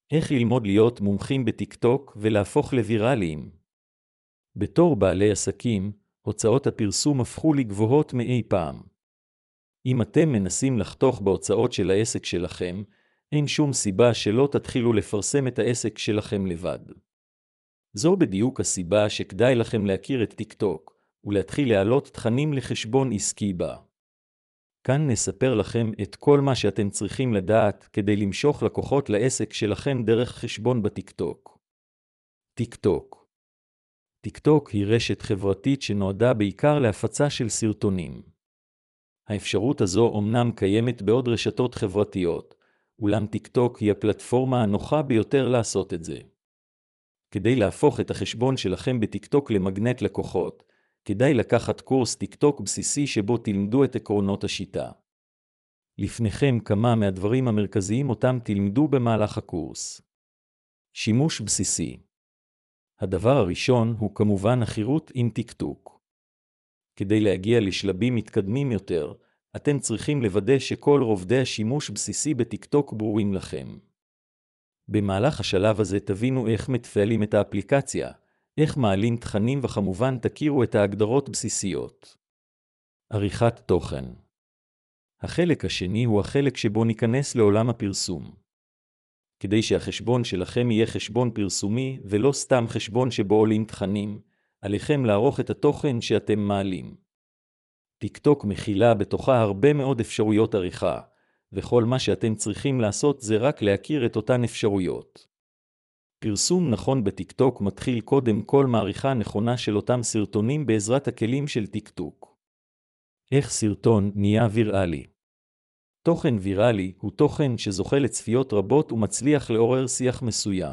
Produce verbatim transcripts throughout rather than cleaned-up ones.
איך ללמוד להיות מומחים בטיקטוק ולהפוך לוויראליים? בתור בעלי עסקים, הוצאות הפרסום הפכו לגבוהות מאי פעם. אם אתם מנסים לחתוך בהוצאות של העסק שלכם, אין שום סיבה שלא תתחילו לפרסם את העסק שלכם לבד. זו בדיוק הסיבה שכדאי לכם להכיר את טיקטוק, ולהתחיל להעלות תכנים לחשבון עסקי בה. כאן נספר לכם את כל מה שאתם צריכים לדעת כדי למשוך לקוחות לעסק שלכם דרך חשבון בטיקטוק. טיקטוק. טיקטוק היא רשת חברתית שנועדה בעיקר להפצה של סרטונים. האפשרות הזו אומנם קיימת בעוד רשתות חברתיות, אולם טיקטוק היא הפלטפורמה הנוחה ביותר לעשות את זה. כדי להפוך את החשבון שלכם בטיקטוק למגנט לקוחות, כדאי לקחת קורס טיקטוק בסיסי שבו תלמדו את עקרונות השיטה. לפניכם כמה מהדברים המרכזיים אותם תלמדו במהלך הקורס. שימוש בסיסי. הדבר הראשון הוא כמובן החירות עם טיקטוק. כדי להגיע לשלבים מתקדמים יותר, אתם צריכים לוודא שכל רובדי השימוש בסיסי בטיקטוק ברורים לכם. במהלך השלב הזה תבינו איך מתפעלים את האפליקציה, איך מעלים תכנים וכמובן תכירו את ההגדרות בסיסיות. עריכת תוכן. החלק השני הוא החלק שבו ניכנס לעולם הפרסום. כדי שהחשבון שלכם יהיה חשבון פרסומי ולא סתם חשבון שבו עולים תכנים, עליכם לערוך את התוכן שאתם מעלים. טיקטוק מכילה בתוכה הרבה מאוד אפשרויות עריכה, וכל מה שאתם צריכים לעשות זה רק להכיר את אותן אפשרויות. פרסום נכון בטיקטוק מתחיל קודם כל מעריכה נכונה של אותם סרטונים בעזרת הכלים של טיקטוק. איך סרטון נהיה ויראלי? תוכן ויראלי הוא תוכן שזוכה לצפיות רבות ומצליח לעורר שיח מסוים.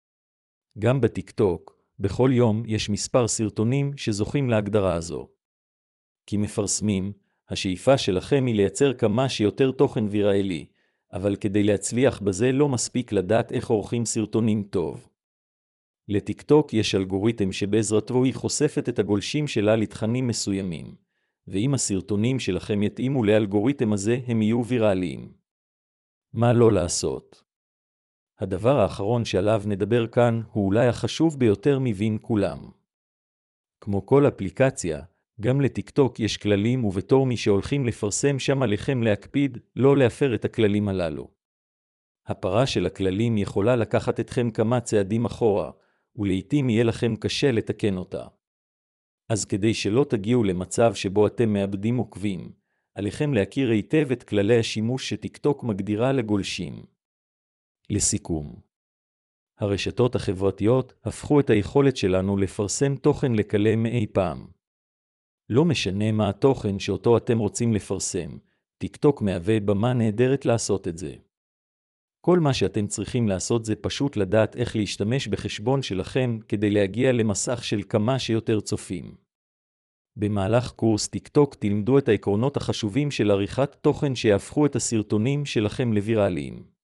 גם בטיקטוק, בכל יום יש מספר סרטונים שזוכים להגדרה הזו. כי מפרסמים, השאיפה שלכם היא לייצר כמה שיותר תוכן ויראלי, אבל כדי להצליח בזה לא מספיק לדעת איך עורכים סרטונים טוב. לטיקטוק יש אלגוריתם שבעזרתו היא חושפת את הגולשים שלה לתכנים מסוימים, ואם הסרטונים שלכם יתאימו לאלגוריתם הזה הם יהיו ויראליים. מה לא לעשות? הדבר האחרון שעליו נדבר כאן הוא אולי החשוב ביותר מבין כולם. כמו כל אפליקציה, גם לטיקטוק יש כללים ובתור מי שהולכים לפרסם שם עליכם להקפיד לא להפר את הכללים הללו. הפרה של הכללים יכולה לקחת אתכם כמה צעדים אחורה, ולעיתים יהיה לכם קשה לתקן אותה. אז כדי שלא תגיעו למצב שבו אתם מאבדים עוקבים, עליכם להכיר היטב את כללי השימוש שטיקטוק מגדירה לגולשים. לסיכום, הרשתות החברתיות הפכו את היכולת שלנו לפרסם תוכן לקלה מאי פעם. לא משנה מה התוכן שאותו אתם רוצים לפרסם, טיקטוק מהווה במה נהדרת לעשות את זה. כל מה שאתם צריכים לעשות זה פשוט לדעת איך להשתמש בחשבון שלכם כדי להגיע למסך של כמה שיותר צופים. במהלך קורס טיקטוק תלמדו את העקרונות החשובים של עריכת תוכן שיהפכו את הסרטונים שלכם לוויראליים.